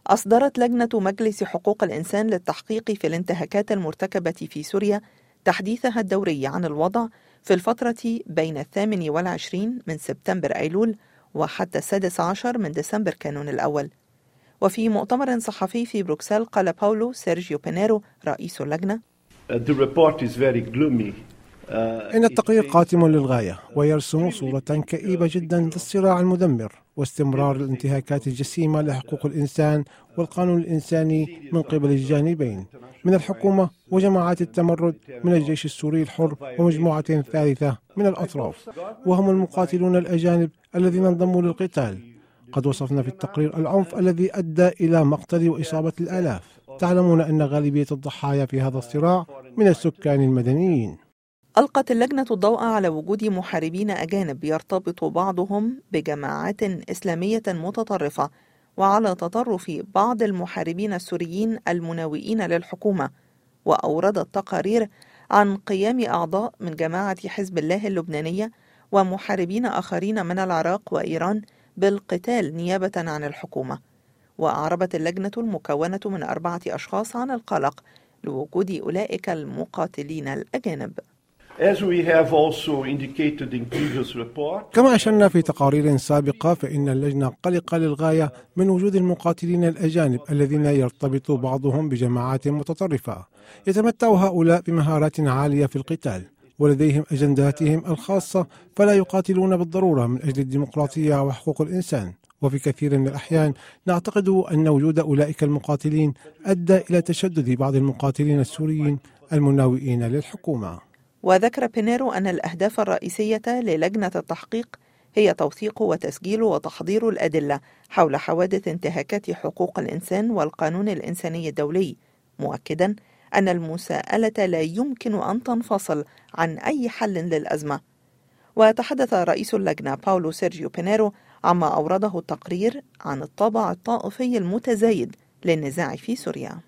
أصدرت لجنة مجلس حقوق الإنسان للتحقيق في الانتهاكات المرتكبة في سوريا تحديثها الدوري عن الوضع في الفترة بين 28 من سبتمبر أيلول وحتى 16 من ديسمبر كانون الأول. وفي مؤتمر صحفي في بروكسل قال باولو سيرجيو بينيرو رئيس اللجنة: إن التقرير قاتم للغاية ويرسم صورة كئيبة جدا للصراع المدمر واستمرار الانتهاكات الجسيمة لحقوق الإنسان والقانون الإنساني من قبل الجانبين، من الحكومة وجماعات التمرد، من الجيش السوري الحر ومجموعة ثالثة من الأطراف، وهم المقاتلون الأجانب الذين انضموا للقتال. قد وصفنا في التقرير العنف الذي أدى إلى مقتل وإصابة الآلاف. تعلمون أن غالبية الضحايا في هذا الصراع من السكان المدنيين. ألقت اللجنة الضوء على وجود محاربين أجانب يرتبط بعضهم بجماعات إسلامية متطرفة، وعلى تطرف بعض المحاربين السوريين المناوئين للحكومة. وأوردت تقارير عن قيام أعضاء من جماعة حزب الله اللبنانية ومحاربين آخرين من العراق وإيران بالقتال نيابة عن الحكومة. وأعربت اللجنة المكونة من 4 أشخاص عن القلق لوجود أولئك المقاتلين الأجانب. كما أشرنا في تقارير سابقة، فإن اللجنة قلقة للغاية من وجود المقاتلين الأجانب الذين يرتبط بعضهم بجماعات متطرفة. يتمتع هؤلاء بمهارات عالية في القتال ولديهم أجنداتهم الخاصة، فلا يقاتلون بالضرورة من أجل الديمقراطية وحقوق الإنسان. وفي كثير من الأحيان نعتقد أن وجود أولئك المقاتلين أدى إلى تشدد بعض المقاتلين السوريين المناوئين للحكومة. وذكر بينيرو أن الأهداف الرئيسية للجنة التحقيق هي توثيق وتسجيل وتحضير الأدلة حول حوادث انتهاكات حقوق الإنسان والقانون الإنساني الدولي، مؤكدا أن المساءلة لا يمكن أن تنفصل عن أي حل للأزمة. وتحدث رئيس اللجنة باولو سيرجيو بينيرو عما أورده التقرير عن الطابع الطائفي المتزايد للنزاع في سوريا.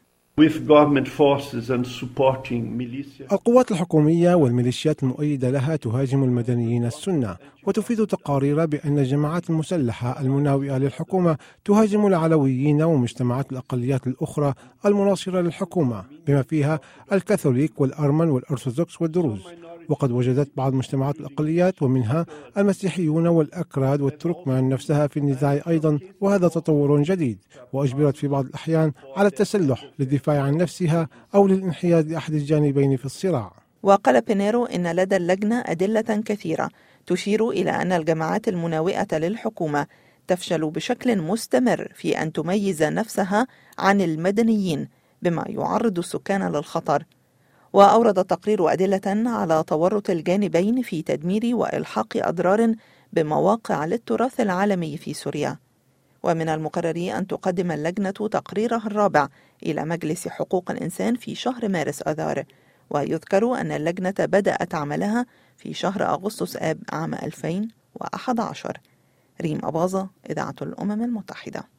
القوات الحكومية والميليشيات المؤيدة لها تهاجم المدنيين السنة، وتفيد تقارير بأن الجماعات المسلحة المناوئة للحكومة تهاجم العلويين ومجتمعات الأقليات الأخرى المناصرة للحكومة، بما فيها الكاثوليك والأرمن والأرثوذكس والدروز. وقد وجدت بعض مجتمعات الأقليات ومنها المسيحيون والأكراد والتركمان نفسها في النزاع أيضا، وهذا تطور جديد، وأجبرت في بعض الأحيان على التسلح للدفاع عن نفسها أو للانحياز لأحد الجانبين في الصراع. وقال بينيرو إن لدى اللجنة أدلة كثيرة تشير إلى أن الجماعات المناوئة للحكومة تفشل بشكل مستمر في أن تميز نفسها عن المدنيين، بما يعرض السكان للخطر. وأورد التقرير أدلة على تورط الجانبين في تدمير وإلحاق أضرار بمواقع للتراث العالمي في سوريا. ومن المقرر أن تقدم اللجنة تقريرها الرابع إلى مجلس حقوق الإنسان في شهر مارس آذار. ويذكر أن اللجنة بدأت عملها في شهر أغسطس آب عام 2011. ريم أباظة، إذاعة الأمم المتحدة.